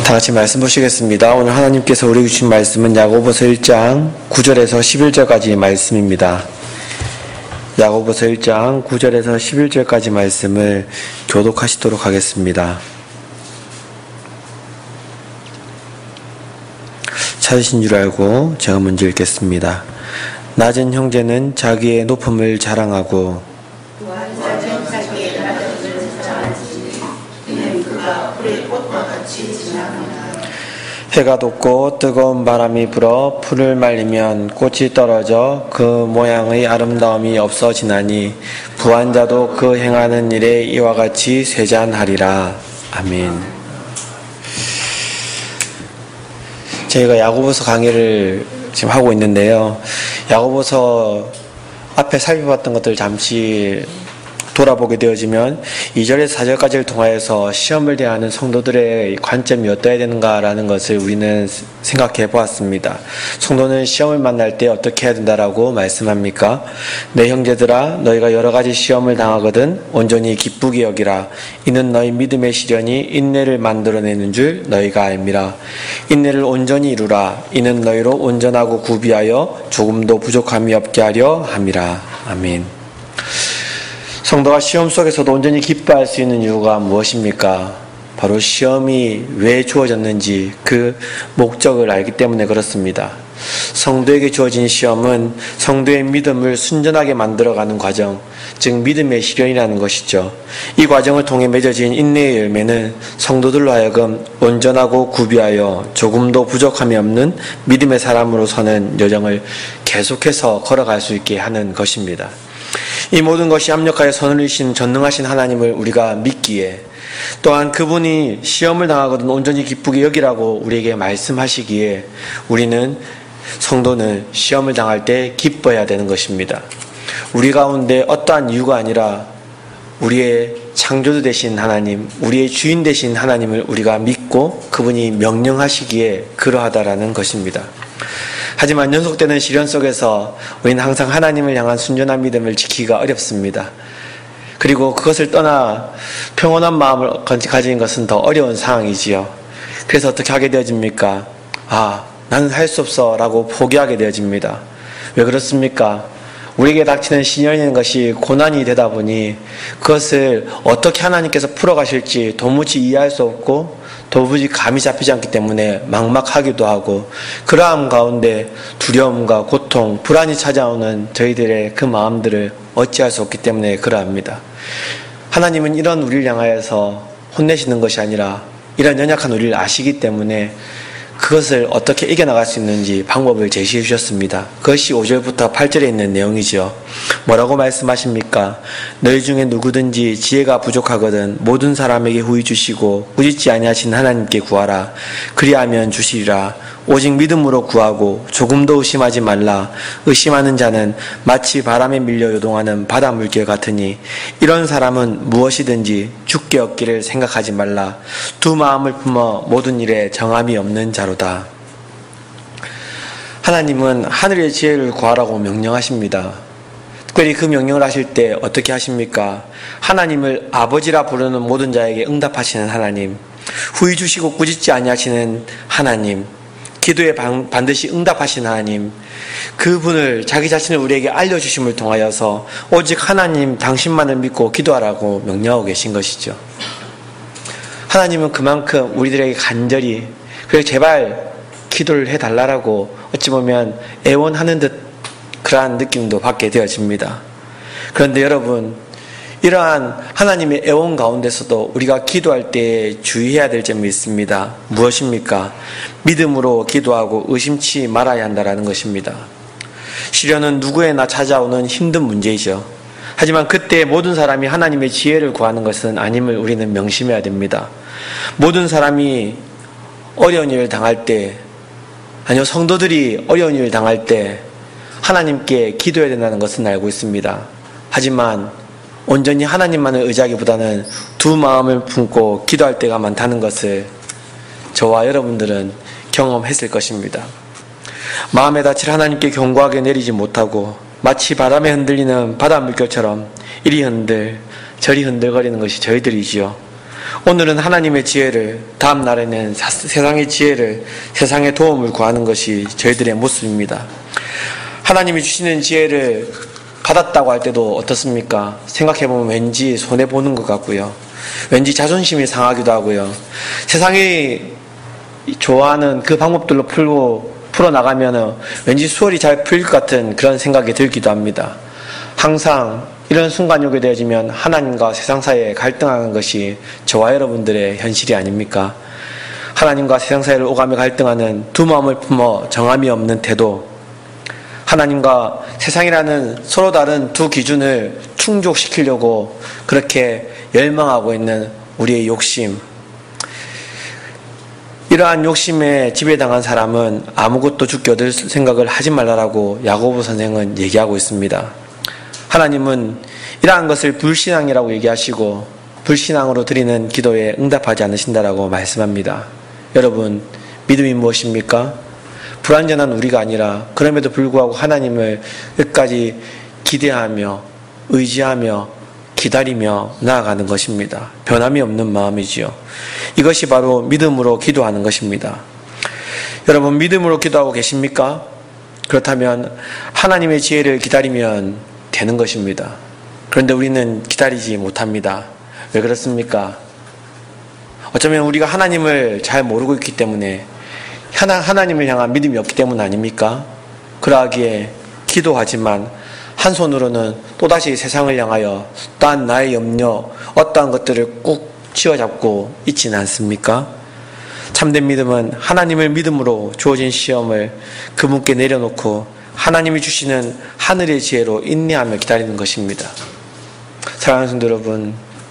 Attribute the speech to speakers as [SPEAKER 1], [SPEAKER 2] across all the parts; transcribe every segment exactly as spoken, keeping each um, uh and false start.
[SPEAKER 1] 다 같이 말씀 보시겠습니다. 오늘 하나님께서 우리에게 주신 말씀은 야고보서 일 장 구 절에서 십일 절까지 말씀입니다. 야고보서 일 장 구 절에서 십일 절까지 말씀을 교독하시도록 하겠습니다. 찾으신 줄 알고 제가 먼저 읽겠습니다. 낮은 형제는 자기의 높음을 자랑하고 해가 돋고 뜨거운 바람이 불어 풀을 말리면 꽃이 떨어져 그 모양의 아름다움이 없어지나니 부한 자도 그 행하는 일에 이와 같이 쇠잔하리라. 아멘. 저희가 야고보서 강의를 지금 하고 있는데요. 야고보서 앞에 살펴봤던 것들 잠시 돌아보게 되어지면 이 절에서 사 절까지를 통하여서 시험을 대하는 성도들의 관점이 어떠해야 되는가라는 것을 우리는 생각해 보았습니다. 성도는 시험을 만날 때 어떻게 해야 된다라고 말씀합니까? 내 형제들아, 너희가 여러 가지 시험을 당하거든 온전히 기쁘게 여기라. 이는 너희 믿음의 시련이 인내를 만들어내는 줄 너희가 알미라. 인내를 온전히 이루라. 이는 너희로 온전하고 구비하여 조금도 부족함이 없게 하려 함이라. 아멘. 성도가 시험 속에서도 온전히 기뻐할 수 있는 이유가 무엇입니까? 바로 시험이 왜 주어졌는지 그 목적을 알기 때문에 그렇습니다. 성도에게 주어진 시험은 성도의 믿음을 순전하게 만들어가는 과정, 즉 믿음의 시련이라는 것이죠. 이 과정을 통해 맺어진 인내의 열매는 성도들로 하여금 온전하고 구비하여 조금도 부족함이 없는 믿음의 사람으로 서는 여정을 계속해서 걸어갈 수 있게 하는 것입니다. 이 모든 것이 합력하여 선을이신 전능하신 하나님을 우리가 믿기에, 또한 그분이 시험을 당하거든 온전히 기쁘게 여기라고 우리에게 말씀하시기에 우리는 성도는 시험을 당할 때 기뻐해야 되는 것입니다. 우리 가운데 어떠한 이유가 아니라 우리의 창조주 되신 하나님, 우리의 주인 되신 하나님을 우리가 믿고 그분이 명령하시기에 그러하다라는 것입니다. 하지만 연속되는 시련 속에서 우리는 항상 하나님을 향한 순전한 믿음을 지키기가 어렵습니다. 그리고 그것을 떠나 평온한 마음을 가진 것은 더 어려운 상황이지요. 그래서 어떻게 하게 되어집니까? 아, 나는 할 수 없어 라고 포기하게 되어집니다. 왜 그렇습니까? 우리에게 닥치는 시련이라는 것이 고난이 되다 보니 그것을 어떻게 하나님께서 풀어가실지 도무지 이해할 수 없고 도무지 감이 잡히지 않기 때문에 막막하기도 하고, 그러함 가운데 두려움과 고통, 불안이 찾아오는 저희들의 그 마음들을 어찌할 수 없기 때문에 그러합니다. 하나님은 이런 우리를 향하여서 혼내시는 것이 아니라 이런 연약한 우리를 아시기 때문에 그것을 어떻게 이겨나갈 수 있는지 방법을 제시해 주셨습니다. 그것이 오 절부터 팔 절에 있는 내용이죠. 뭐라고 말씀하십니까? 너희 중에 누구든지 지혜가 부족하거든 모든 사람에게 후히 주시고 꾸짖지 아니하신 하나님께 구하라. 그리하면 주시리라. 오직 믿음으로 구하고 조금도 의심하지 말라. 의심하는 자는 마치 바람에 밀려 요동하는 바다 물결 같으니 이런 사람은 무엇이든지 죽게 얻기를 생각하지 말라. 두 마음을 품어 모든 일에 정함이 없는 자로다. 하나님은 하늘의 지혜를 구하라고 명령하십니다. 특별히 그 명령을 하실 때 어떻게 하십니까? 하나님을 아버지라 부르는 모든 자에게 응답하시는 하나님, 후히 주시고 꾸짖지 아니하시는 하나님, 기도에 반드시 응답하신 하나님, 그분을 자기 자신을 우리에게 알려주심을 통하여서 오직 하나님 당신만을 믿고 기도하라고 명령하고 계신 것이죠. 하나님은 그만큼 우리들에게 간절히 그래 제발 기도를 해달라고 어찌 보면 애원하는 듯 그러한 느낌도 받게 되어집니다. 그런데 여러분, 이러한 하나님의 애원 가운데서도 우리가 기도할 때 주의해야 될 점이 있습니다. 무엇입니까? 믿음으로 기도하고 의심치 말아야 한다는 것입니다. 시련은 누구에나 찾아오는 힘든 문제이죠. 하지만 그때 모든 사람이 하나님의 지혜를 구하는 것은 아님을 우리는 명심해야 됩니다. 모든 사람이 어려운 일을 당할 때, 아니요 성도들이 어려운 일을 당할 때 하나님께 기도해야 된다는 것은 알고 있습니다. 하지만 온전히 하나님만을 의지하기보다는 두 마음을 품고 기도할 때가 많다는 것을 저와 여러분들은 경험했을 것입니다. 마음에 닻을 하나님께 견고하게 내리지 못하고 마치 바람에 흔들리는 바다 물결처럼 이리 흔들 저리 흔들거리는 것이 저희들이지요. 오늘은 하나님의 지혜를, 다음 날에는 세상의 지혜를, 세상의 도움을 구하는 것이 저희들의 모습입니다. 하나님이 주시는 지혜를 받았다고 할 때도 어떻습니까? 생각해보면 왠지 손해보는 것 같고요. 왠지 자존심이 상하기도 하고요. 세상이 좋아하는 그 방법들로 풀고, 풀어나가면 왠지 수월이 잘 풀릴 것 같은 그런 생각이 들기도 합니다. 항상 이런 순간이 오게 되어지면 하나님과 세상 사이에 갈등하는 것이 저와 여러분들의 현실이 아닙니까? 하나님과 세상 사이를 오가며 갈등하는 두 마음을 품어 정함이 없는 태도, 하나님과 세상이라는 서로 다른 두 기준을 충족시키려고 그렇게 열망하고 있는 우리의 욕심, 이러한 욕심에 지배당한 사람은 아무것도 죽게 얻을 생각을 하지 말라라고 야고보 선생은 얘기하고 있습니다. 하나님은 이러한 것을 불신앙이라고 얘기하시고 불신앙으로 드리는 기도에 응답하지 않으신다라고 말씀합니다. 여러분, 믿음이 무엇입니까? 불완전한 우리가 아니라 그럼에도 불구하고 하나님을 끝까지 기대하며 의지하며 기다리며 나아가는 것입니다. 변함이 없는 마음이지요. 이것이 바로 믿음으로 기도하는 것입니다. 여러분, 믿음으로 기도하고 계십니까? 그렇다면 하나님의 지혜를 기다리면 되는 것입니다. 그런데 우리는 기다리지 못합니다. 왜 그렇습니까? 어쩌면 우리가 하나님을 잘 모르고 있기 때문에, 하나, 하나님을 향한 믿음이 없기 때문 아닙니까? 그러하기에 기도하지만 한 손으로는 또다시 세상을 향하여 또한 나의 염려, 어떠한 것들을 꾹 쥐어잡고 있지는 않습니까? 참된 믿음은 하나님을 믿음으로 주어진 시험을 그분께 내려놓고 하나님이 주시는 하늘의 지혜로 인내하며 기다리는 것입니다. 사랑하는 성도 여러분,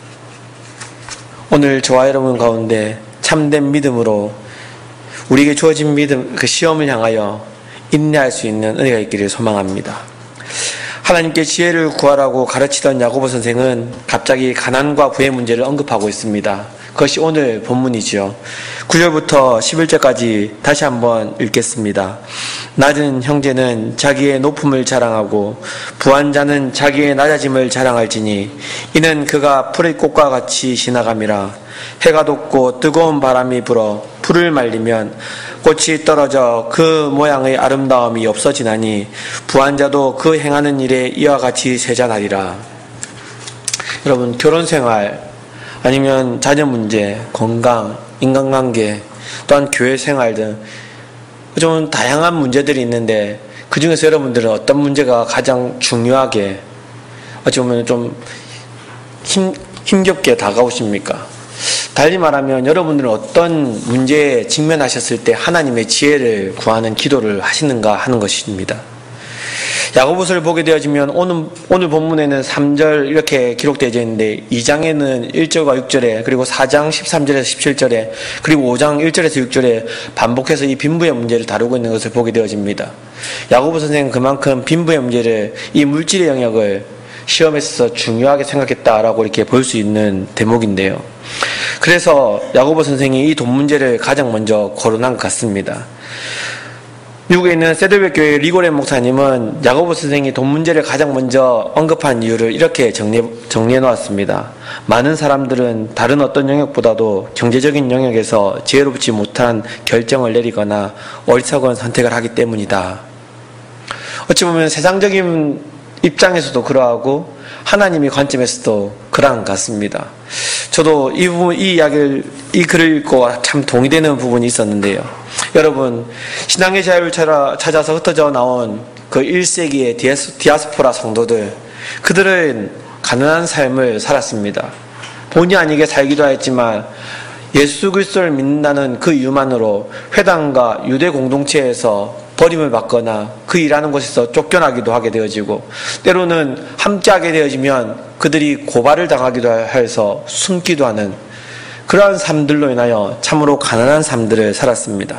[SPEAKER 1] 오늘 저와 여러분 가운데 참된 믿음으로 우리에게 주어진 믿음, 그 시험을 향하여 인내할 수 있는 은혜가 있기를 소망합니다. 하나님께 지혜를 구하라고 가르치던 야고보 선생은 갑자기 가난과 부의 문제를 언급하고 있습니다. 그것이 오늘 본문이죠. 구 절부터 십일 절까지 다시 한번 읽겠습니다. 낮은 형제는 자기의 높음을 자랑하고 부한 자는 자기의 낮아짐을 자랑할지니 이는 그가 풀의 꽃과 같이 지나감이라. 해가 돋고 뜨거운 바람이 불어 풀을 말리면 꽃이 떨어져 그 모양의 아름다움이 없어지나니 부한 자도 그 행하는 일에 이와 같이 세잔하리라. 여러분, 결혼생활 아니면 자녀 문제, 건강, 인간관계, 또한 교회 생활 등 좀 다양한 문제들이 있는데 그 중에서 여러분들은 어떤 문제가 가장 중요하게 어찌 보면 좀 힘, 힘겹게 다가오십니까? 달리 말하면 여러분들은 어떤 문제에 직면하셨을 때 하나님의 지혜를 구하는 기도를 하시는가 하는 것입니다. 야고보서를 보게 되어지면 오늘, 오늘 본문에는 삼 절 이렇게 기록되어 있는데 이 장에는 일 절과 육 절에, 그리고 사 장 십삼 절에서 십칠 절에, 그리고 오 장 일 절에서 육 절에 반복해서 이 빈부의 문제를 다루고 있는 것을 보게 되어집니다. 야고보 선생은 그만큼 빈부의 문제를, 이 물질의 영역을 시험에서 중요하게 생각했다라고 이렇게 볼 수 있는 대목인데요. 그래서 야고보 선생이 이 돈 문제를 가장 먼저 거론한 것 같습니다. 미국에 있는 세들백 교회 리고렌 목사님은 야고보 선생이 돈 문제를 가장 먼저 언급한 이유를 이렇게 정리, 정리해 놓았습니다. 많은 사람들은 다른 어떤 영역보다도 경제적인 영역에서 지혜롭지 못한 결정을 내리거나 어리석은 선택을 하기 때문이다. 어찌 보면 세상적인 입장에서도 그러하고 하나님의 관점에서도 그러한 것 같습니다. 저도 이 부분, 이 이야기를, 이 글을 읽고 참 동의되는 부분이 있었는데요. 여러분, 신앙의 자유를 찾아서 흩어져 나온 그 일 세기의 디아스포라 성도들, 그들은 가난한 삶을 살았습니다. 본의 아니게 살기도 했지만 예수 그리스도를 믿는다는 그 이유만으로 회당과 유대 공동체에서 버림을 받거나 그 일하는 곳에서 쫓겨나기도 하게 되어지고, 때로는 함께하게 되어지면 그들이 고발을 당하기도 해서 숨기도 하는 그러한 삶들로 인하여 참으로 가난한 삶들을 살았습니다.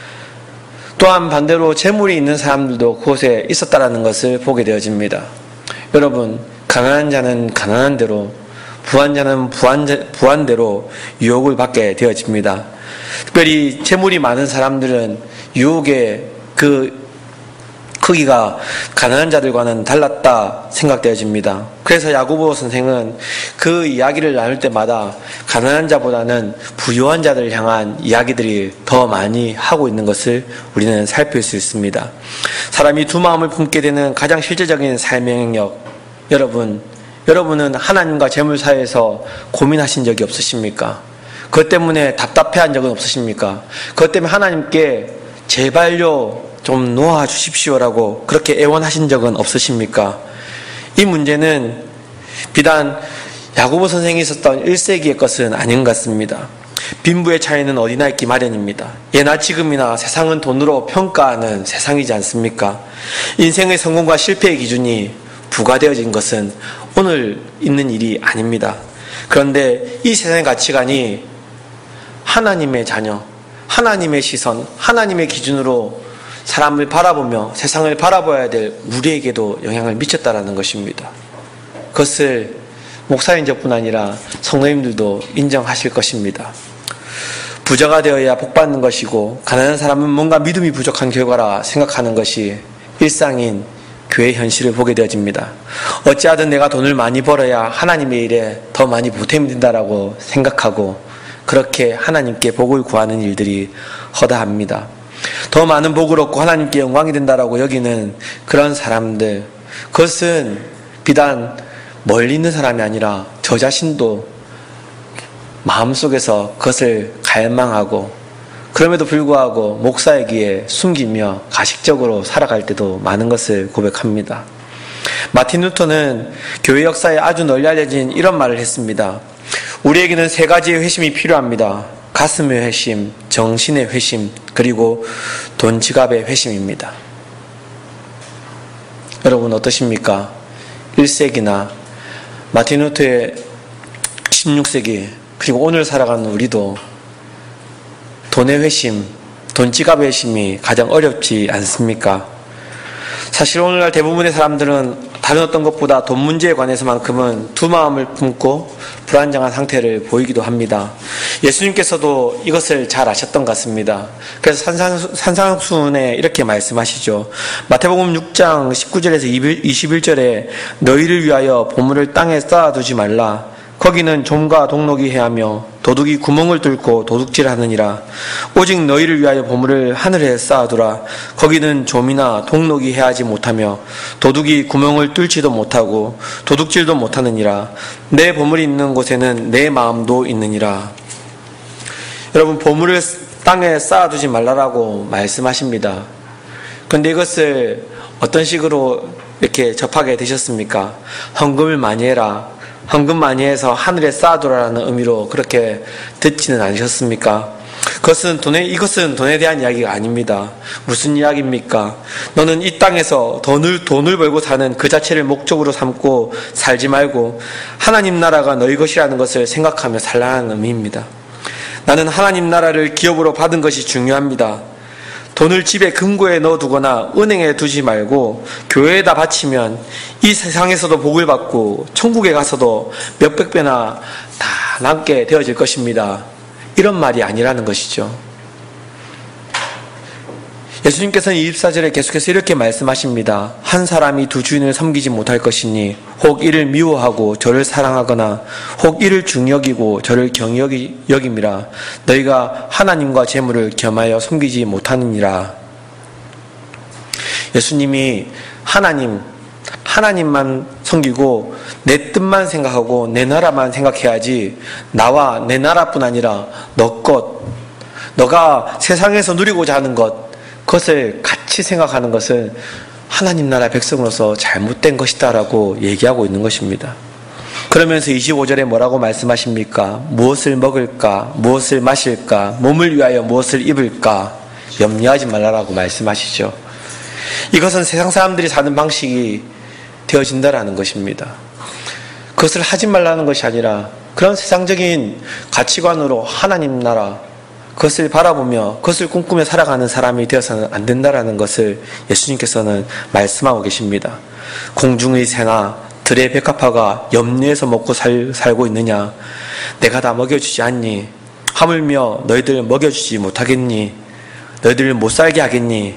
[SPEAKER 1] 또한 반대로 재물이 있는 사람들도 그곳에 있었다라는 것을 보게 되어집니다. 여러분, 가난한 자는 가난한 대로, 부한 자는 부한, 부한 대로 유혹을 받게 되어집니다. 특별히 재물이 많은 사람들은 유혹에 그 크기가 가난한 자들과는 달랐다 생각되어집니다. 그래서 야고보 선생은 그 이야기를 나눌 때마다 가난한 자보다는 부유한 자들을 향한 이야기들이 더 많이 하고 있는 것을 우리는 살필 수 있습니다. 사람이 두 마음을 품게 되는 가장 실제적인 삶의 영역, 여러분, 여러분은 하나님과 재물 사이에서 고민하신 적이 없으십니까? 그것 때문에 답답해한 적은 없으십니까? 그것 때문에 하나님께 제발요 좀 놓아주십시오라고 그렇게 애원하신 적은 없으십니까? 이 문제는 비단 야고보 선생이 있었던 일 세기의 것은 아닌 것 같습니다. 빈부의 차이는 어디나 있기 마련입니다. 예나 지금이나 세상은 돈으로 평가하는 세상이지 않습니까? 인생의 성공과 실패의 기준이 부과되어진 것은 오늘 있는 일이 아닙니다. 그런데 이 세상의 가치관이 하나님의 자녀, 하나님의 시선, 하나님의 기준으로 사람을 바라보며 세상을 바라봐야 될 우리에게도 영향을 미쳤다라는 것입니다. 그것을 목사님 저뿐 아니라 성도님들도 인정하실 것입니다. 부자가 되어야 복받는 것이고 가난한 사람은 뭔가 믿음이 부족한 결과라 생각하는 것이 일상인 교회 현실을 보게 되어집니다. 어찌하든 내가 돈을 많이 벌어야 하나님의 일에 더 많이 보탬이 된다라고 생각하고 그렇게 하나님께 복을 구하는 일들이 허다합니다. 더 많은 복을 얻고 하나님께 영광이 된다라고 여기는 그런 사람들, 그것은 비단 멀리 있는 사람이 아니라 저 자신도 마음속에서 그것을 갈망하고 그럼에도 불구하고 목사이기에 숨기며 가식적으로 살아갈 때도 많은 것을 고백합니다. 마틴 루터는 교회 역사에 아주 널리 알려진 이런 말을 했습니다. 우리에게는 세 가지의 회심이 필요합니다. 가슴의 회심, 정신의 회심, 그리고 돈 지갑의 회심입니다. 여러분 어떠십니까? 일 세기나 마틴 루터의 십육 세기 그리고 오늘 살아가는 우리도 돈의 회심, 돈 지갑의 회심이 가장 어렵지 않습니까? 사실 오늘날 대부분의 사람들은 다른 어떤 것보다 돈 문제에 관해서만큼은 두 마음을 품고 불안정한 상태를 보이기도 합니다. 예수님께서도 이것을 잘 아셨던 것 같습니다. 그래서 산상, 산상수훈에 이렇게 말씀하시죠. 마태복음 육 장 십구 절에서 이십일 절에 너희를 위하여 보물을 땅에 쌓아두지 말라. 거기는 좀과 동록이 해하며 도둑이 구멍을 뚫고 도둑질하느니라. 오직 너희를 위하여 보물을 하늘에 쌓아두라. 거기는 좀이나 동록이 해하지 못하며 도둑이 구멍을 뚫지도 못하고 도둑질도 못하느니라. 내 보물이 있는 곳에는 내 마음도 있느니라. 여러분, 보물을 땅에 쌓아두지 말라라고 말씀하십니다. 그런데 이것을 어떤 식으로 이렇게 접하게 되셨습니까? 헌금을 많이 해라, 헌금 많이 해서 하늘에 쌓아두라는 의미로 그렇게 듣지는 않으셨습니까? 그것은 돈에, 이것은 돈에 대한 이야기가 아닙니다. 무슨 이야기입니까? 너는 이 땅에서 돈을, 돈을 벌고 사는 그 자체를 목적으로 삼고 살지 말고 하나님 나라가 너희 것이라는 것을 생각하며 살라는 의미입니다. 나는 하나님 나라를 기업으로 받은 것이 중요합니다. 돈을 집에 금고에 넣어두거나 은행에 두지 말고 교회에다 바치면 이 세상에서도 복을 받고 천국에 가서도 몇백 배나 다 남게 되어질 것입니다. 이런 말이 아니라는 것이죠. 예수님께서는 이십사 절에 계속해서 이렇게 말씀하십니다. 한 사람이 두 주인을 섬기지 못할 것이니 혹 이를 미워하고 저를 사랑하거나 혹 이를 중여기고 저를 경히 여김이라. 너희가 하나님과 재물을 겸하여 섬기지 못하느니라. 예수님이 하나님, 하나님만 섬기고 내 뜻만 생각하고 내 나라만 생각해야지 나와 내 나라뿐 아니라 너 것, 너가 세상에서 누리고자 하는 것, 그것을 같이 생각하는 것은 하나님 나라 백성으로서 잘못된 것이다라고 얘기하고 있는 것입니다. 그러면서 이십오 절에 뭐라고 말씀하십니까? 무엇을 먹을까? 무엇을 마실까? 몸을 위하여 무엇을 입을까? 염려하지 말라라고 말씀하시죠. 이것은 세상 사람들이 사는 방식이 되어진다라는 것입니다. 그것을 하지 말라는 것이 아니라 그런 세상적인 가치관으로 하나님 나라, 그것을 바라보며 그것을 꿈꾸며 살아가는 사람이 되어서는 안 된다라는 것을 예수님께서는 말씀하고 계십니다. 공중의 새나 들의 백합화가 염려해서 먹고 살, 살고 있느냐? 내가 다 먹여주지 않니? 하물며 너희들 먹여주지 못하겠니? 너희들 못 살게 하겠니?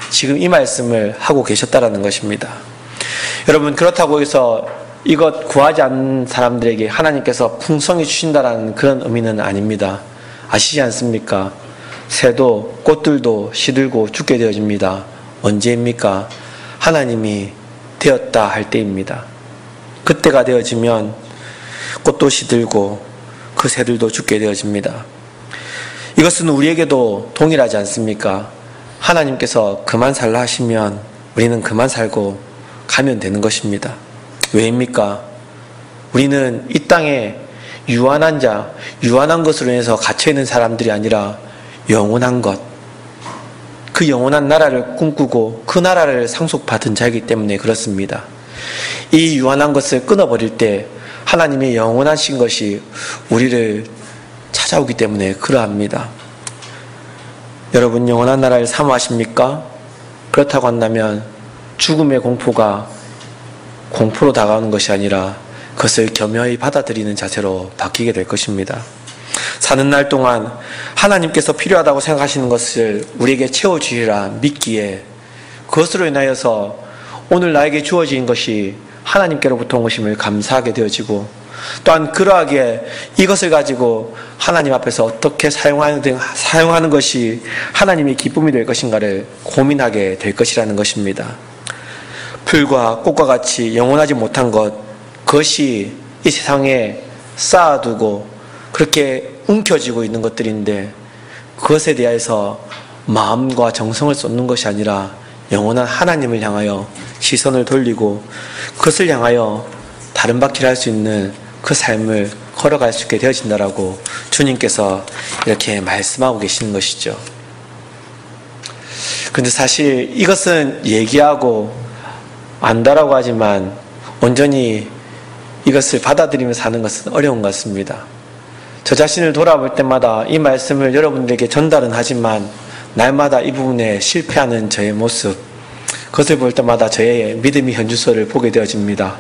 [SPEAKER 1] 지금 이 말씀을 하고 계셨다라는 것입니다. 여러분, 그렇다고 해서 이것 구하지 않는 사람들에게 하나님께서 풍성히 주신다라는 그런 의미는 아닙니다. 아시지 않습니까? 새도 꽃들도 시들고 죽게 되어집니다. 언제입니까? 하나님이 되었다 할 때입니다. 그때가 되어지면 꽃도 시들고 그 새들도 죽게 되어집니다. 이것은 우리에게도 동일하지 않습니까? 하나님께서 그만 살라 하시면 우리는 그만 살고 가면 되는 것입니다. 왜입니까? 우리는 이 땅에 유한한 자, 유한한 것으로 인해서 갇혀있는 사람들이 아니라 영원한 것, 그 영원한 나라를 꿈꾸고 그 나라를 상속받은 자이기 때문에 그렇습니다. 이 유한한 것을 끊어버릴 때 하나님의 영원하신 것이 우리를 찾아오기 때문에 그러합니다. 여러분, 영원한 나라를 사모하십니까? 그렇다고 한다면 죽음의 공포가 공포로 다가오는 것이 아니라 그것을 겸허히 받아들이는 자세로 바뀌게 될 것입니다. 사는 날 동안 하나님께서 필요하다고 생각하시는 것을 우리에게 채워주시라 믿기에 그것으로 인하여서 오늘 나에게 주어진 것이 하나님께로부터 온 것임을 감사하게 되어지고, 또한 그러하게 이것을 가지고 하나님 앞에서 어떻게 사용하는, 사용하는 것이 하나님의 기쁨이 될 것인가를 고민하게 될 것이라는 것입니다. 풀과 꽃과 같이 영원하지 못한 것, 그것이 이 세상에 쌓아두고 그렇게 움켜쥐고 있는 것들인데, 그것에 대해서 마음과 정성을 쏟는 것이 아니라 영원한 하나님을 향하여 시선을 돌리고 그것을 향하여 다른 바퀴를 할 수 있는 그 삶을 걸어갈 수 있게 되어진다라고 주님께서 이렇게 말씀하고 계시는 것이죠. 그런데 사실 이것은 얘기하고 안다라고 하지만 온전히 이것을 받아들이며 사는 것은 어려운 것 같습니다. 저 자신을 돌아볼 때마다 이 말씀을 여러분들에게 전달은 하지만 날마다 이 부분에 실패하는 저의 모습, 그것을 볼 때마다 저의 믿음의 현주소를 보게 되어집니다.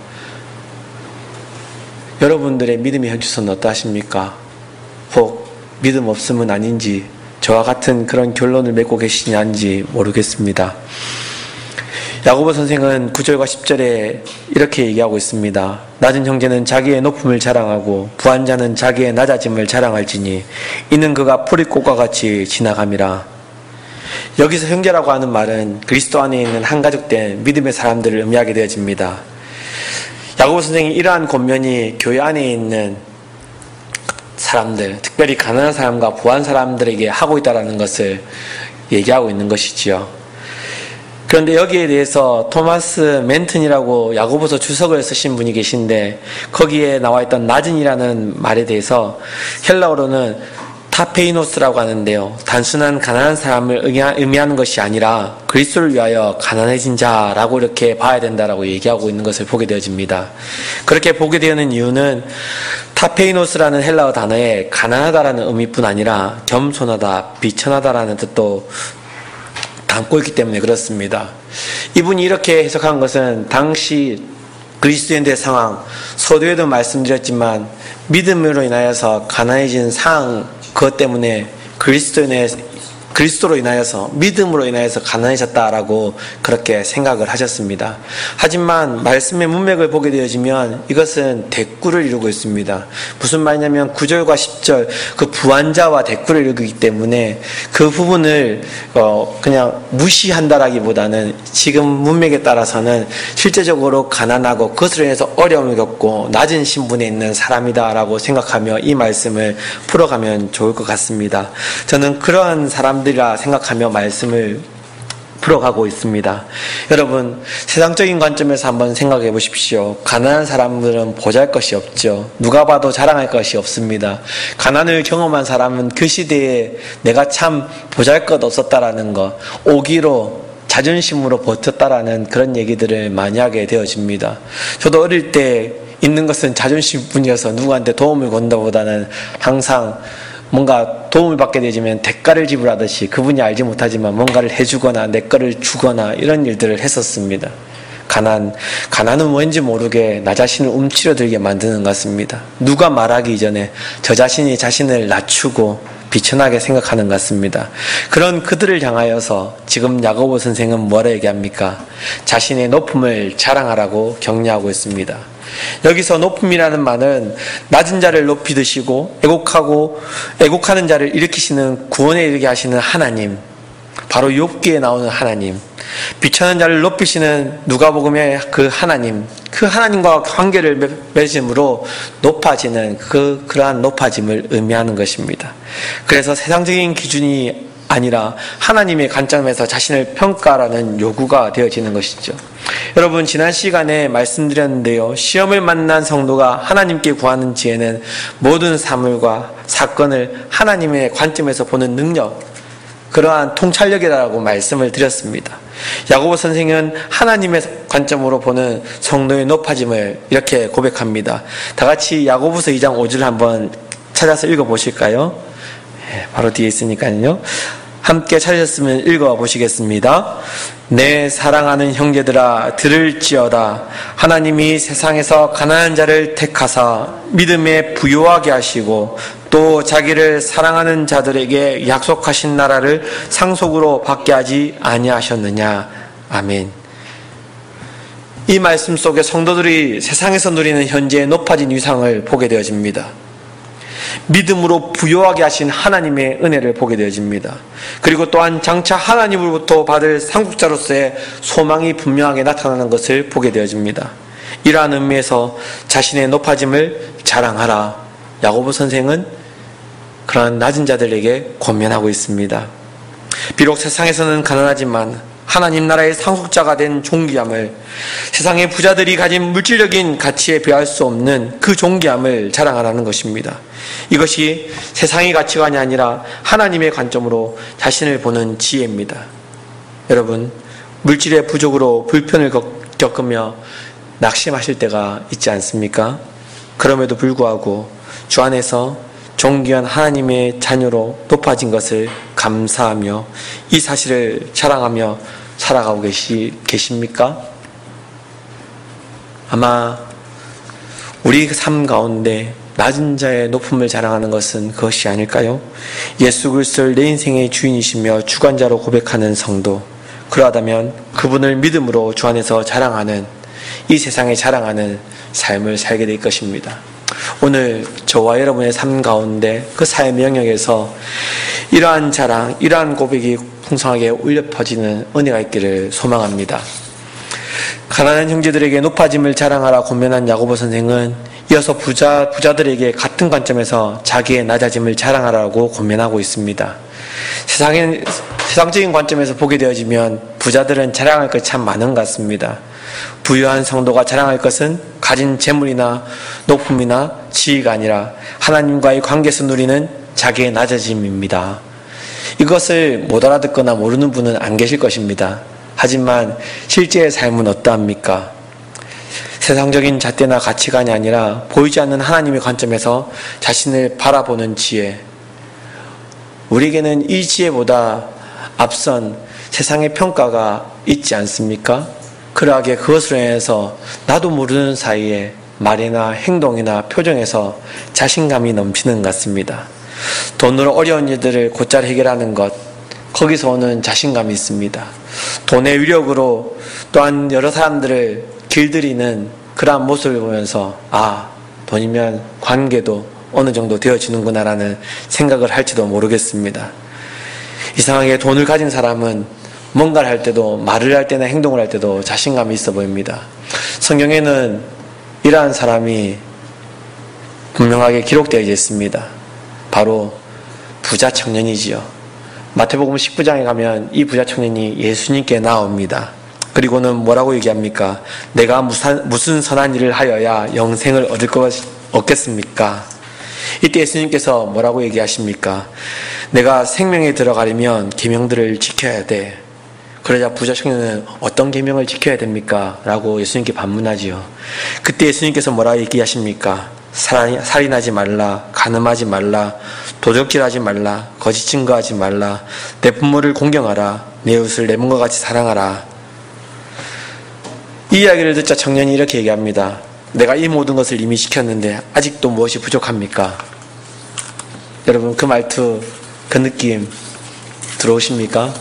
[SPEAKER 1] 여러분들의 믿음의 현주소는 어떠하십니까? 혹 믿음 없음은 아닌지 저와 같은 그런 결론을 맺고 계시냐는지 모르겠습니다. 야고보 선생은 구 절과 십 절에 이렇게 얘기하고 있습니다. 낮은 형제는 자기의 높음을 자랑하고 부한 자는 자기의 낮아짐을 자랑할지니 이는 그가 포리꽃과 같이 지나감이라. 여기서 형제라고 하는 말은 그리스도 안에 있는 한가족된 믿음의 사람들을 의미하게 되어집니다. 야고보 선생이 이러한 권면이 교회 안에 있는 사람들, 특별히 가난한 사람과 부한 사람들에게 하고 있다는 것을 얘기하고 있는 것이지요. 그런데 여기에 대해서 토마스 멘튼이라고 야고보서 주석을 쓰신 분이 계신데, 거기에 나와 있던 낮은이라는 말에 대해서 헬라어로는 타페이노스라고 하는데요, 단순한 가난한 사람을 의미하는 것이 아니라 그리스도를 위하여 가난해진 자라고 이렇게 봐야 된다라고 얘기하고 있는 것을 보게 되어집니다. 그렇게 보게 되는 이유는 타페이노스라는 헬라어 단어에 가난하다라는 의미뿐 아니라 겸손하다, 비천하다라는 뜻도 담고 있기 때문에 그렇습니다. 이분이 이렇게 해석한 것은 당시 그리스도인들의 상황, 서두에도 말씀드렸지만 믿음으로 인하여서 가난해진 상황, 그것 때문에 그리스도인의 그리스도로 인하여서, 믿음으로 인하여서 가난해졌다라고 그렇게 생각을 하셨습니다. 하지만 말씀의 문맥을 보게 되어지면 이것은 대꾸를 이루고 있습니다. 무슨 말이냐면 구 절과 십 절 그 부한자와 대꾸를 이루기 때문에 그 부분을 어 그냥 무시한다라기보다는 지금 문맥에 따라서는 실제적으로 가난하고 그것으로 인해서 어려움을 겪고 낮은 신분에 있는 사람이다라고 생각하며 이 말씀을 풀어가면 좋을 것 같습니다. 저는 그러한 사람들 이라 생각하며 말씀을 풀어가고 있습니다. 여러분, 세상적인 관점에서 한번 생각해 보십시오. 가난한 사람들은 보잘것이 없죠. 누가 봐도 자랑할 것이 없습니다. 가난을 경험한 사람은 그 시대에 내가 참 보잘것 없었다라는 것, 오기로 자존심으로 버텼다라는 그런 얘기들을 많이 하게 되어집니다. 저도 어릴 때 있는 것은 자존심뿐이어서 누구한테 도움을 건다보다는 항상 뭔가 도움을 받게 되지만 대가를 지불하듯이 그분이 알지 못하지만 뭔가를 해주거나 내 거를 주거나 이런 일들을 했었습니다. 가난, 가난은 왠지 모르게 나 자신을 움츠러들게 만드는 것 같습니다. 누가 말하기 이전에 저 자신이 자신을 낮추고 비천하게 생각하는 것 같습니다. 그런 그들을 향하여서 지금 야고보 선생은 뭐라 얘기합니까? 자신의 높음을 자랑하라고 격려하고 있습니다. 여기서 높음이라는 말은 낮은 자를 높이 드시고 애곡하고 애곡하는 자를 일으키시는 구원에 이르게 하시는 하나님, 바로 욥기에 나오는 하나님, 비천한 자를 높이시는 누가복음의 그 하나님, 그 하나님과 관계를 맺음으로 높아지는 그 그러한 높아짐을 의미하는 것입니다. 그래서 세상적인 기준이 아니라 하나님의 관점에서 자신을 평가라는 요구가 되어지는 것이죠. 여러분, 지난 시간에 말씀드렸는데요, 시험을 만난 성도가 하나님께 구하는 지혜는 모든 사물과 사건을 하나님의 관점에서 보는 능력, 그러한 통찰력이라고 말씀을 드렸습니다. 야고보 선생은 하나님의 관점으로 보는 성도의 높아짐을 이렇게 고백합니다. 다 같이 야고보서 이 장 오 절 한번 찾아서 읽어보실까요? 바로 뒤에 있으니까요. 함께 찾으셨으면 읽어보시겠습니다. 내 사랑하는 형제들아, 들을지어다. 하나님이 세상에서 가난한 자를 택하사 믿음에 부요하게 하시고 또 자기를 사랑하는 자들에게 약속하신 나라를 상속으로 받게 하지 아니하셨느냐. 아멘. 이 말씀 속에 성도들이 세상에서 누리는 현재의 높아진 위상을 보게 되어집니다. 믿음으로 부요하게 하신 하나님의 은혜를 보게 되어집니다. 그리고 또한 장차 하나님으로부터 받을 상속자로서의 소망이 분명하게 나타나는 것을 보게 되어집니다. 이러한 의미에서 자신의 높아짐을 자랑하라. 야고보 선생은 그러한 낮은 자들에게 권면하고 있습니다. 비록 세상에서는 가난하지만 하나님 나라의 상속자가 된 존귀함을, 세상의 부자들이 가진 물질적인 가치에 비할 수 없는 그 존귀함을 자랑하라는 것입니다. 이것이 세상의 가치관이 아니라 하나님의 관점으로 자신을 보는 지혜입니다. 여러분, 물질의 부족으로 불편을 겪으며 낙심하실 때가 있지 않습니까? 그럼에도 불구하고 주 안에서 존귀한 하나님의 자녀로 높아진 것을 감사하며 이 사실을 자랑하며 살아가고 계시, 계십니까? 아마 우리 삶 가운데 낮은 자의 높음을 자랑하는 것은 그것이 아닐까요? 예수 그리스도를 내 인생의 주인이시며 주관자로 고백하는 성도, 그러하다면 그분을 믿음으로 주 안에서 자랑하는, 이 세상에 자랑하는 삶을 살게 될 것입니다. 오늘 저와 여러분의 삶 가운데 그 삶의 영역에서 이러한 자랑, 이러한 고백이 풍성하게 울려 퍼지는 은혜가 있기를 소망합니다. 가난한 형제들에게 높아짐을 자랑하라 권면한 야고보 선생은 이어서 부자, 부자들에게 같은 관점에서 자기의 낮아짐을 자랑하라고 권면하고 있습니다. 세상엔, 세상적인 관점에서 보게 되어지면 부자들은 자랑할 것이 참 많은 것 같습니다. 부유한 성도가 자랑할 것은 가진 재물이나 높음이나 지위가 아니라 하나님과의 관계에서 누리는 자기의 낮아짐입니다. 이것을 못 알아듣거나 모르는 분은 안 계실 것입니다. 하지만 실제의 삶은 어떠합니까? 세상적인 잣대나 가치관이 아니라 보이지 않는 하나님의 관점에서 자신을 바라보는 지혜, 우리에게는 이 지혜보다 앞선 세상의 평가가 있지 않습니까? 그러하게 그것으로 인해서 나도 모르는 사이에 말이나 행동이나 표정에서 자신감이 넘치는 것 같습니다. 돈으로 어려운 일들을 곧잘 해결하는 것, 거기서 오는 자신감이 있습니다. 돈의 위력으로 또한 여러 사람들을 길들이는 그러한 모습을 보면서 아, 돈이면 관계도 어느 정도 되어지는구나라는 생각을 할지도 모르겠습니다. 이상하게 돈을 가진 사람은 뭔가를 할 때도, 말을 할 때나 행동을 할 때도 자신감이 있어 보입니다. 성경에는 이러한 사람이 분명하게 기록되어 있습니다. 바로 부자 청년이지요. 마태복음 십구 장에 가면 이 부자 청년이 예수님께 나옵니다. 그리고는 뭐라고 얘기합니까? 내가 무슨, 무슨 선한 일을 하여야 영생을 얻을 것, 얻겠습니까? 이때 예수님께서 뭐라고 얘기하십니까? 내가 생명에 들어가려면 계명들을 지켜야 돼. 그러자 부자 청년은 어떤 계명을 지켜야 됩니까? 라고 예수님께 반문하지요. 그때 예수님께서 뭐라고 얘기하십니까? 살인, 살인하지 말라, 간음하지 말라, 도적질하지 말라, 거짓 증거하지 말라, 내 부모를 공경하라, 내 이웃을 내 몸과 같이 사랑하라. 이 이야기를 듣자 청년이 이렇게 얘기합니다. 내가 이 모든 것을 이미 시켰는데 아직도 무엇이 부족합니까? 여러분, 그 말투 그 느낌 들어오십니까?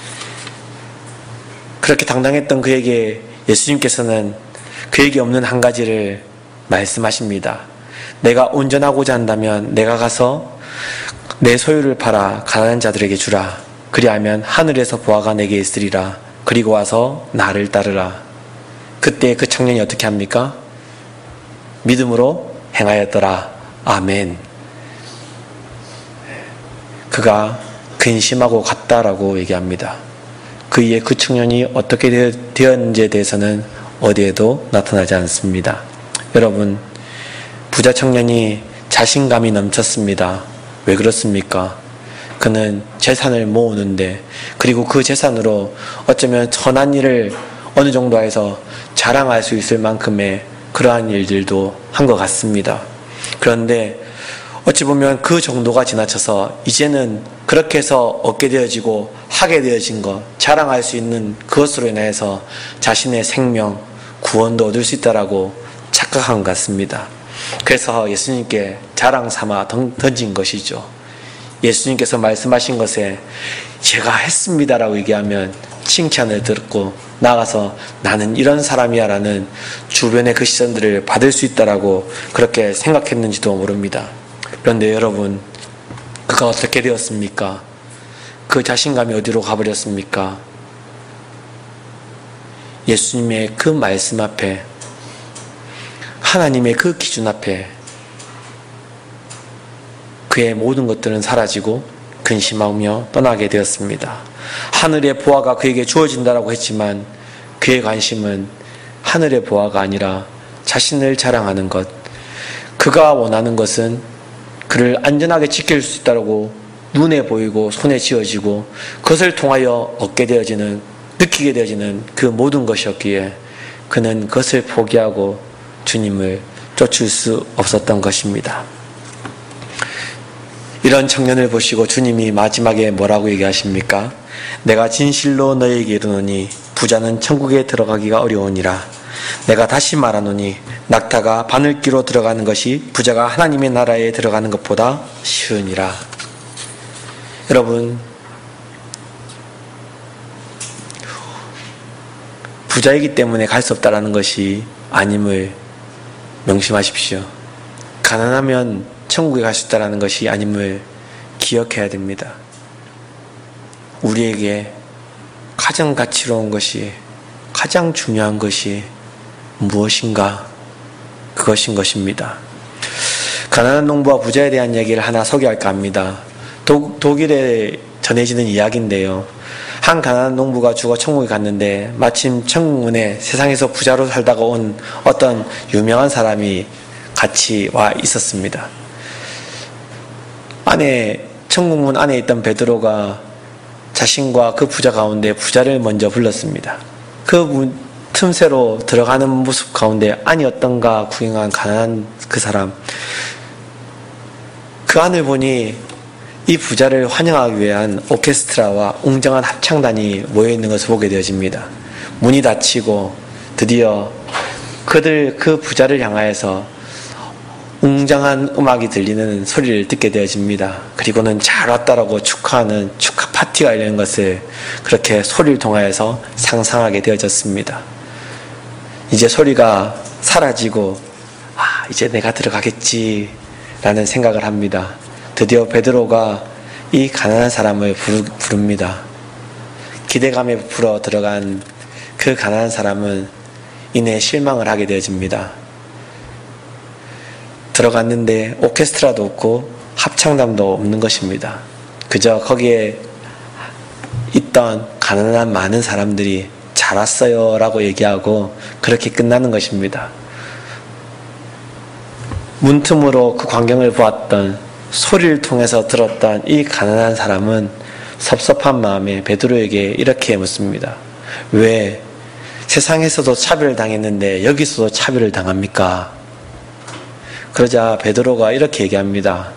[SPEAKER 1] 그렇게 당당했던 그에게 예수님께서는 그에게 없는 한 가지를 말씀하십니다. 내가 온전하고자 한다면 내가 가서 내 소유를 팔아 가난한 자들에게 주라. 그리하면 하늘에서 보화가 내게 있으리라. 그리고 와서 나를 따르라. 그때 그 청년이 어떻게 합니까? 믿음으로 행하였더라. 아멘. 그가 근심하고 갔다라고 얘기합니다. 그이의 그 청년이 어떻게 되었는지에 대해서는 어디에도 나타나지 않습니다. 여러분, 부자 청년이 자신감이 넘쳤습니다. 왜 그렇습니까? 그는 재산을 모으는데, 그리고 그 재산으로 어쩌면 선한 일을 어느 정도 해서 자랑할 수 있을 만큼의 그러한 일들도 한 것 같습니다. 그런데 어찌 보면 그 정도가 지나쳐서 이제는 그렇게 해서 얻게 되어지고 하게 되어진 것, 자랑할 수 있는 그것으로 인해서 자신의 생명, 구원도 얻을 수 있다라고 착각한 것 같습니다. 그래서 예수님께 자랑 삼아 던진 것이죠. 예수님께서 말씀하신 것에 제가 했습니다라고 얘기하면 칭찬을 듣고 나가서 나는 이런 사람이야 라는 주변의 그 시선들을 받을 수 있다라고 그렇게 생각했는지도 모릅니다. 그런데 여러분, 그가 어떻게 되었습니까? 그 자신감이 어디로 가버렸습니까? 예수님의 그 말씀 앞에, 하나님의 그 기준 앞에 그의 모든 것들은 사라지고 근심하며 떠나게 되었습니다. 하늘의 보화가 그에게 주어진다라고 했지만 그의 관심은 하늘의 보화가 아니라 자신을 자랑하는 것, 그가 원하는 것은 그를 안전하게 지킬 수 있다고 눈에 보이고 손에 쥐어지고 그것을 통하여 얻게 되어지는, 느끼게 되어지는 그 모든 것이었기에 그는 그것을 포기하고 주님을 쫓을 수 없었던 것입니다. 이런 청년을 보시고 주님이 마지막에 뭐라고 얘기하십니까? 내가 진실로 너희에게 이르노니 부자는 천국에 들어가기가 어려우니라. 내가 다시 말하노니 낙타가 바늘귀로 들어가는 것이 부자가 하나님의 나라에 들어가는 것보다 쉬우니라. 여러분, 부자이기 때문에 갈 수 없다라는 것이 아님을 명심하십시오. 가난하면 천국에 갈 수 있다라는 것이 아님을 기억해야 됩니다. 우리에게 가장 가치로운 것이, 가장 중요한 것이 무엇인가? 그것인 것입니다. 가난한 농부와 부자에 대한 이야기를 하나 소개할까 합니다. 도, 독일에 전해지는 이야기인데요. 한 가난한 농부가 죽어 천국에 갔는데 마침 천국문에 세상에서 부자로 살다가 온 어떤 유명한 사람이 같이 와 있었습니다. 안에, 천국문 안에 있던 베드로가 자신과 그 부자 가운데 부자를 먼저 불렀습니다. 그 문, 틈새로 들어가는 모습 가운데 안이 어떤가 구경한 가난한 그 사람, 그 안을 보니 이 부자를 환영하기 위한 오케스트라와 웅장한 합창단이 모여있는 것을 보게 되어집니다. 문이 닫히고 드디어 그들, 그 부자를 향하여서 웅장한 음악이 들리는 소리를 듣게 되어집니다. 그리고는 잘 왔다라고 축하하는 축하 파티가 열리는 것을 그렇게 소리를 통하여서 상상하게 되어졌습니다. 이제 소리가 사라지고 아, 이제 내가 들어가겠지 라는 생각을 합니다. 드디어 베드로가 이 가난한 사람을 부르, 부릅니다. 기대감에 부풀어 들어간 그 가난한 사람은 이내 실망을 하게 되어집니다. 들어갔는데 오케스트라도 없고 합창단도 없는 것입니다. 그저 거기에 있던 가난한 많은 사람들이 잘 왔어요 라고 얘기하고 그렇게 끝나는 것입니다. 문틈으로 그 광경을 보았던, 소리를 통해서 들었던 이 가난한 사람은 섭섭한 마음에 베드로에게 이렇게 묻습니다. 왜 세상에서도 차별을 당했는데 여기서도 차별을 당합니까? 그러자 베드로가 이렇게 얘기합니다.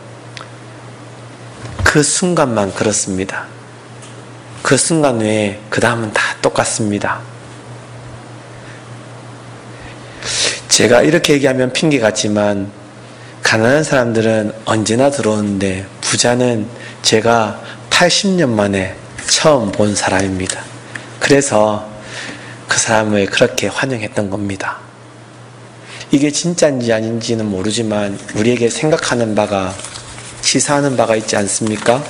[SPEAKER 1] 그 순간만 그렇습니다. 그 순간 외에 그 다음은 다 똑같습니다. 제가 이렇게 얘기하면 핑계 같지만 가난한 사람들은 언제나 들어오는데 부자는 제가 팔십 년 만에 처음 본 사람입니다. 그래서 그 사람을 그렇게 환영했던 겁니다. 이게 진짜인지 아닌지는 모르지만 우리에게 생각하는 바가, 시사하는 바가 있지 않습니까?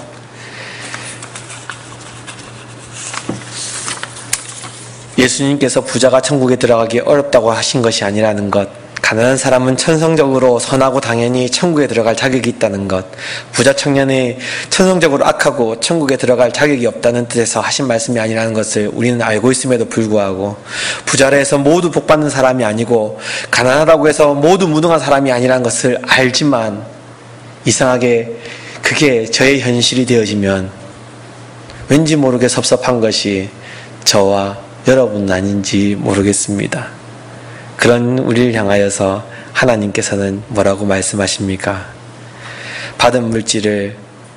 [SPEAKER 1] 예수님께서 부자가 천국에 들어가기 어렵다고 하신 것이 아니라는 것, 가난한 사람은 천성적으로 선하고 당연히 천국에 들어갈 자격이 있다는 것, 부자 청년이 천성적으로 악하고 천국에 들어갈 자격이 없다는 뜻에서 하신 말씀이 아니라는 것을 우리는 알고 있음에도 불구하고, 부자라 해서 모두 복받는 사람이 아니고 가난하다고 해서 모두 무능한 사람이 아니라는 것을 알지만, 이상하게 그게 저의 현실이 되어지면 왠지 모르게 섭섭한 것이 저와 여러분은 아닌지 모르겠습니다. 그런 우리를 향하여서 하나님께서는 뭐라고 말씀하십니까? 받은 물질을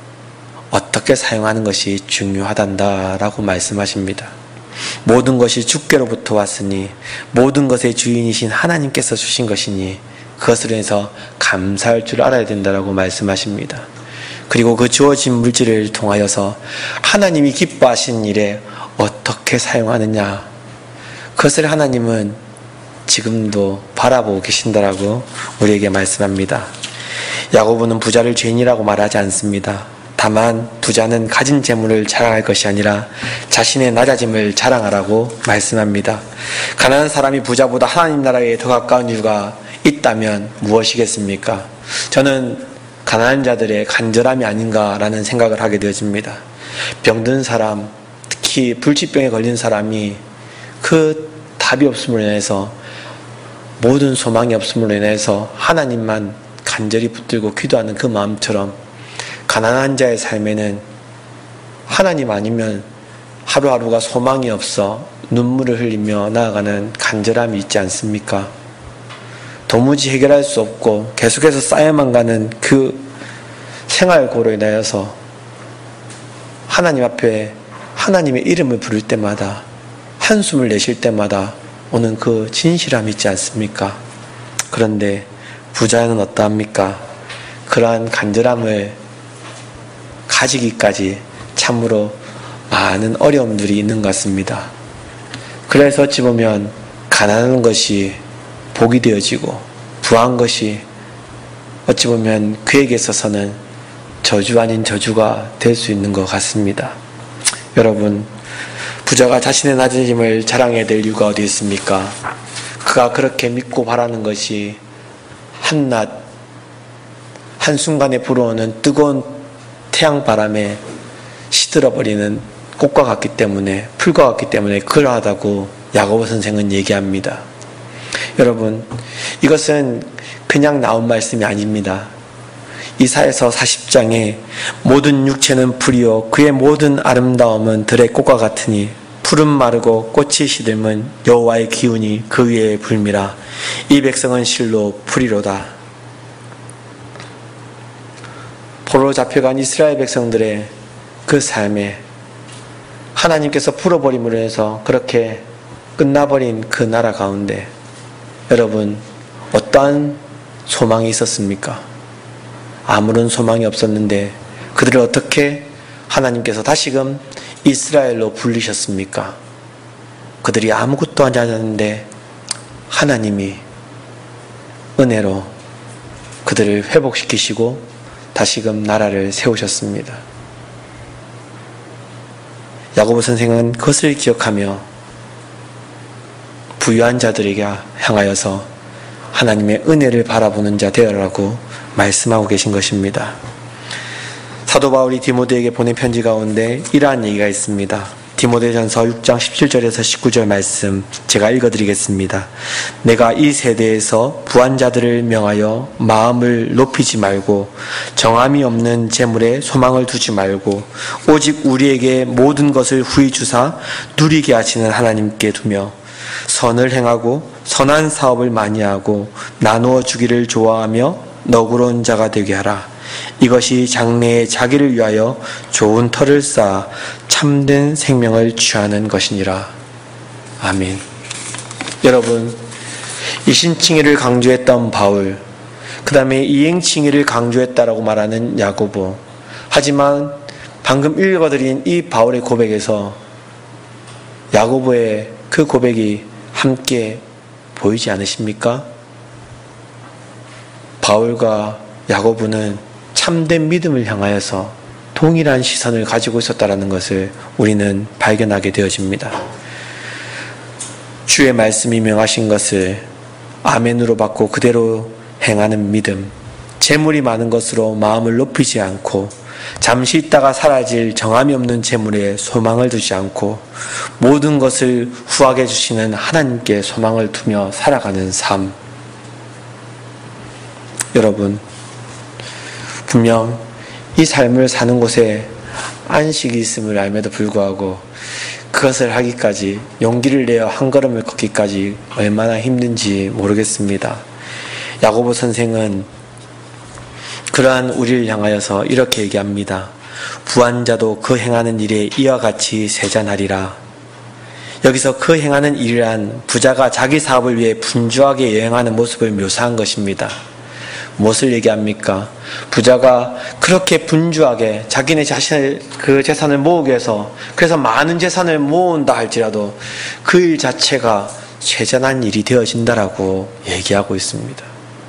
[SPEAKER 1] 어떻게 사용하는 것이 중요하단다라고 말씀하십니다. 모든 것이 주께로부터 왔으니 모든 것의 주인이신 하나님께서 주신 것이니 그것으로 인해서 감사할 줄 알아야 된다라고 말씀하십니다. 그리고 그 주어진 물질을 통하여서 하나님이 기뻐하신 일에 어떻게 사용하느냐, 그것을 하나님은 지금도 바라보고 계신다라고 우리에게 말씀합니다. 야고보는 부자를 죄인이라고 말하지 않습니다. 다만 부자는 가진 재물을 자랑할 것이 아니라 자신의 낮아짐을 자랑하라고 말씀합니다. 가난한 사람이 부자보다 하나님 나라에 더 가까운 이유가 있다면 무엇이겠습니까? 저는 가난한 자들의 간절함이 아닌가라는 생각을 하게 되어집니다. 병든 사람, 특히 불치병에 걸린 사람이 그 답이 없음으로 인해서, 모든 소망이 없음으로 인해서 하나님만 간절히 붙들고 기도하는 그 마음처럼 가난한 자의 삶에는 하나님 아니면 하루하루가 소망이 없어 눈물을 흘리며 나아가는 간절함이 있지 않습니까? 도무지 해결할 수 없고 계속해서 쌓여만 가는 그 생활고로 인하여서 하나님 앞에 하나님의 이름을 부를 때마다, 한숨을 내쉴 때마다 오는 그 진실함이 있지 않습니까? 그런데 부자는 어떠합니까? 그러한 간절함을 가지기까지 참으로 많은 어려움들이 있는 것 같습니다. 그래서 어찌 보면 가난한 것이 복이 되어지고 부한 것이 어찌 보면 그에게 있어서는 저주 아닌 저주가 될 수 있는 것 같습니다. 여러분, 부자가 자신의 낮아짐을 자랑해야 될 이유가 어디 있습니까? 그가 그렇게 믿고 바라는 것이 한낮, 한순간에 불어오는 뜨거운 태양바람에 시들어버리는 꽃과 같기 때문에, 풀과 같기 때문에 그러하다고 야고보 선생은 얘기합니다. 여러분, 이것은 그냥 나온 말씀이 아닙니다. 이사야서 사십 장에 모든 육체는 풀이요 그의 모든 아름다움은 들의 꽃과 같으니 풀은 마르고 꽃이 시들면 여호와의 기운이 그 위에 불미라. 이 백성은 실로 풀이로다. 포로로 잡혀간 이스라엘 백성들의 그 삶에 하나님께서 풀어버림으로 해서 그렇게 끝나버린 그 나라 가운데 여러분, 어떠한 소망이 있었습니까? 아무런 소망이 없었는데 그들을 어떻게 하나님께서 다시금 이스라엘로 불리셨습니까? 그들이 아무것도 하지 않았는데 하나님이 은혜로 그들을 회복시키시고 다시금 나라를 세우셨습니다. 야고보 선생은 그것을 기억하며 부유한 자들에게 향하여서 하나님의 은혜를 바라보는 자 되어라고 말씀하고 계신 것입니다. 사도 바울이 디모데에게 보낸 편지 가운데 이러한 얘기가 있습니다. 디모데전서 육 장 십칠 절에서 십구 절 말씀 제가 읽어드리겠습니다. 내가 이 세대에서 부한 자들을 명하여 마음을 높이지 말고 정함이 없는 재물에 소망을 두지 말고 오직 우리에게 모든 것을 후히 주사 누리게 하시는 하나님께 두며 선을 행하고 선한 사업을 많이 하고 나누어 주기를 좋아하며 너그러운 자가 되게 하라. 이것이 장래에 자기를 위하여 좋은 터를 쌓아 참된 생명을 취하는 것이니라. 아멘. 여러분, 이신칭의를 강조했던 바울, 그 다음에 이행칭의를 강조했다라고 말하는 야고보, 하지만 방금 읽어드린 이 바울의 고백에서 야고보의 그 고백이 함께 보이지 않으십니까? 바울과 야고보는 참된 믿음을 향하여서 동일한 시선을 가지고 있었다는 것을 우리는 발견하게 되어집니다. 주의 말씀이 명하신 것을 아멘으로 받고 그대로 행하는 믿음, 재물이 많은 것으로 마음을 높이지 않고 잠시 있다가 사라질 정함이 없는 재물에 소망을 두지 않고 모든 것을 후하게 주시는 하나님께 소망을 두며 살아가는 삶. 여러분, 분명 이 삶을 사는 곳에 안식이 있음을 알면도 불구하고 그것을 하기까지 용기를 내어 한 걸음을 걷기까지 얼마나 힘든지 모르겠습니다. 야고보 선생은 그러한 우리를 향하여서 이렇게 얘기합니다. 부한 자도 그 행하는 일에 이와 같이 세잔하리라. 여기서 그 행하는 일이란 부자가 자기 사업을 위해 분주하게 여행하는 모습을 묘사한 것입니다. 무엇을 얘기합니까? 부자가 그렇게 분주하게 자기네 자신을 그 재산을 모으기 위해서 그래서 많은 재산을 모은다 할지라도 그 일 자체가 세잔한 일이 되어진다라고 얘기하고 있습니다.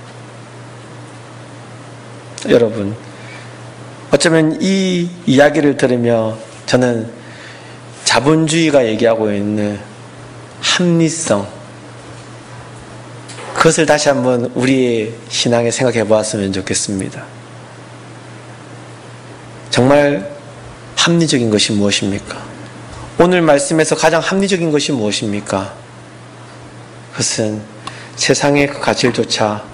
[SPEAKER 1] 여러분, 어쩌면 이 이야기를 들으며 저는 자본주의가 얘기하고 있는 합리성, 그것을 다시 한번 우리의 신앙에 생각해 보았으면 좋겠습니다. 정말 합리적인 것이 무엇입니까? 오늘 말씀에서 가장 합리적인 것이 무엇입니까? 그것은 세상의 그 가치조차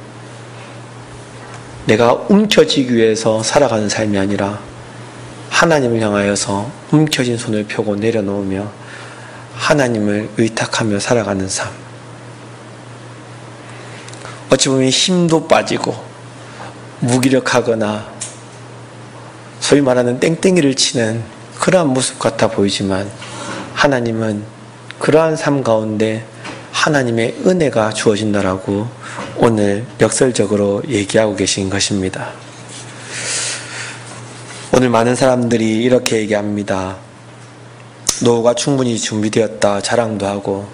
[SPEAKER 1] 내가 움켜쥐기 위해서 살아가는 삶이 아니라 하나님을 향하여서 움켜진 손을 펴고 내려놓으며 하나님을 의탁하며 살아가는 삶. 어찌 보면 힘도 빠지고 무기력하거나 소위 말하는 땡땡이를 치는 그러한 모습 같아 보이지만 하나님은 그러한 삶 가운데 하나님의 은혜가 주어진다라고 오늘 역설적으로 얘기하고 계신 것입니다. 오늘 많은 사람들이 이렇게 얘기합니다. 노후가 충분히 준비되었다 자랑도 하고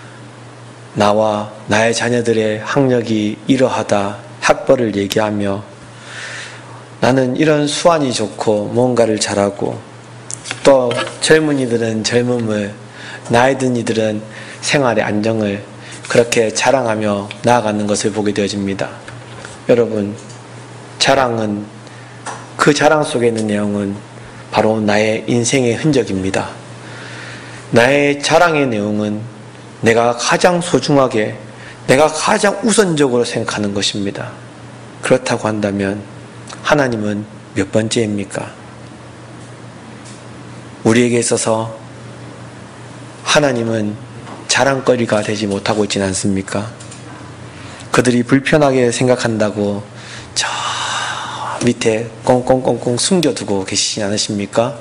[SPEAKER 1] 나와 나의 자녀들의 학력이 이러하다 학벌을 얘기하며 나는 이런 수완이 좋고 뭔가를 잘하고 또 젊은이들은 젊음을 나이 든 이들은 생활의 안정을 그렇게 자랑하며 나아가는 것을 보게 되어집니다. 여러분, 자랑은 그 자랑 속에 있는 내용은 바로 나의 인생의 흔적입니다. 나의 자랑의 내용은 내가 가장 소중하게 내가 가장 우선적으로 생각하는 것입니다. 그렇다고 한다면 하나님은 몇 번째입니까? 우리에게 있어서 하나님은 자랑거리가 되지 못하고 있지는 않습니까? 그들이 불편하게 생각한다고 저 밑에 꽁꽁꽁꽁 숨겨두고 계시지 않으십니까?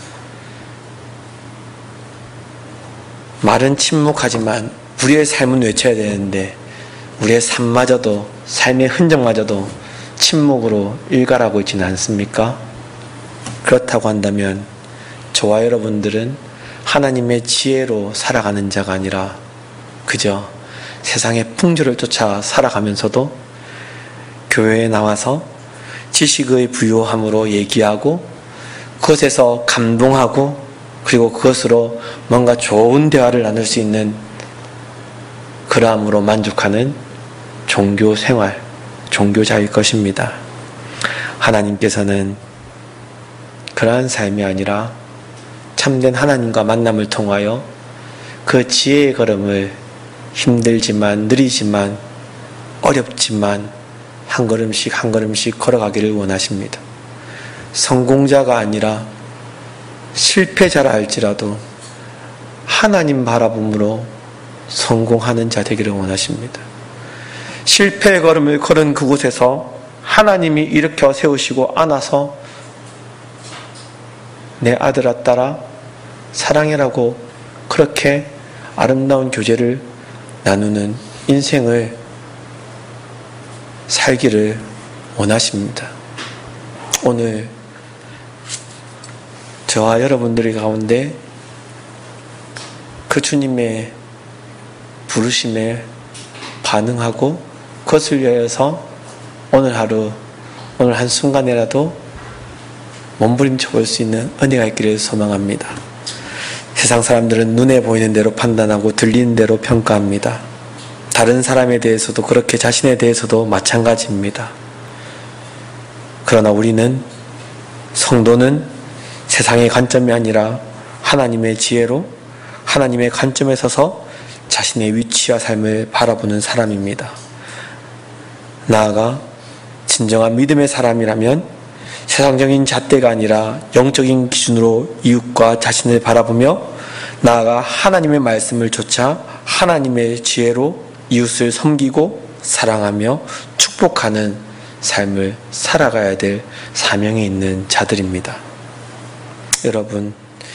[SPEAKER 1] 말은 침묵하지만 우리의 삶은 외쳐야 되는데 우리의 삶마저도 삶의 흔적마저도 침묵으로 일갈하고 있지는 않습니까? 그렇다고 한다면 저와 여러분들은 하나님의 지혜로 살아가는 자가 아니라 그저 세상의 풍조를 쫓아 살아가면서도 교회에 나와서 지식의 부요함으로 얘기하고 그것에서 감동하고 그리고 그것으로 뭔가 좋은 대화를 나눌 수 있는 그러함으로 만족하는 종교 생활, 종교자일 것입니다. 하나님께서는 그러한 삶이 아니라 참된 하나님과 만남을 통하여 그 지혜의 걸음을 힘들지만 느리지만 어렵지만 한 걸음씩 한 걸음씩 걸어가기를 원하십니다. 성공자가 아니라 실패자라 할지라도 하나님 바라봄으로 성공하는 자 되기를 원하십니다. 실패의 걸음을 걸은 그곳에서 하나님이 일으켜 세우시고 안아서 내 아들아 딸아 사랑해라고 그렇게 아름다운 교제를 나누는 인생을 살기를 원하십니다. 오늘 저와 여러분들의 가운데 그 주님의 부르심에 반응하고 그것을 위하여서 오늘 하루, 오늘 한순간이라도 몸부림쳐 볼 수 있는 은혜가 있기를 소망합니다. 세상 사람들은 눈에 보이는 대로 판단하고 들리는 대로 평가합니다. 다른 사람에 대해서도 그렇게 자신에 대해서도 마찬가지입니다. 그러나 우리는, 성도는 세상의 관점이 아니라 하나님의 지혜로 하나님의 관점에 서서 자신의 위치와 삶을 바라보는 사람입니다. 나아가 진정한 믿음의 사람이라면 세상적인 잣대가 아니라 영적인 기준으로 이웃과 자신을 바라보며 나아가 하나님의 말씀을 좇아 하나님의 지혜로 이웃을 섬기고 사랑하며 축복하는 삶을 살아가야 될 사명이 있는 자들입니다. 여러분,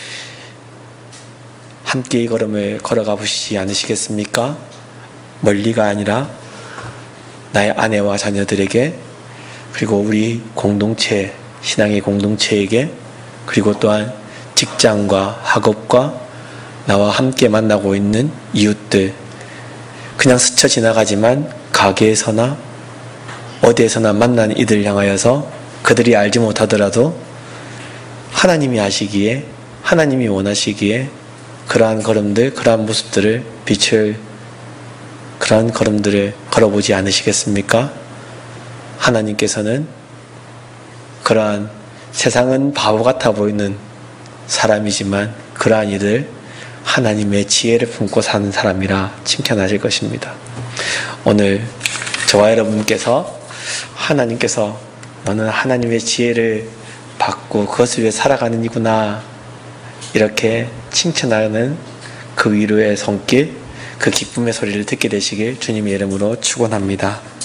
[SPEAKER 1] 함께 이 걸음을 걸어가 보시지 않으시겠습니까? 멀리가 아니라 나의 아내와 자녀들에게, 그리고 우리 공동체, 신앙의 공동체에게, 그리고 또한 직장과 학업과 나와 함께 만나고 있는 이웃들, 그냥 스쳐 지나가지만 가게에서나 어디에서나 만난 이들 향하여서 그들이 알지 못하더라도 하나님이 아시기에, 하나님이 원하시기에 그러한 걸음들, 그러한 모습들을 비출 그러한 걸음들을 걸어보지 않으시겠습니까? 하나님께서는 그러한 세상은 바보 같아 보이는 사람이지만 그러한 이들 하나님의 지혜를 품고 사는 사람이라 칭찬하실 것입니다. 오늘 저와 여러분께서 하나님께서 너는 하나님의 지혜를 받고 그것을 위해 살아가는 이구나 이렇게 칭찬하는 그 위로의 손길, 그 기쁨의 소리를 듣게 되시길 주님의 이름으로 축원합니다.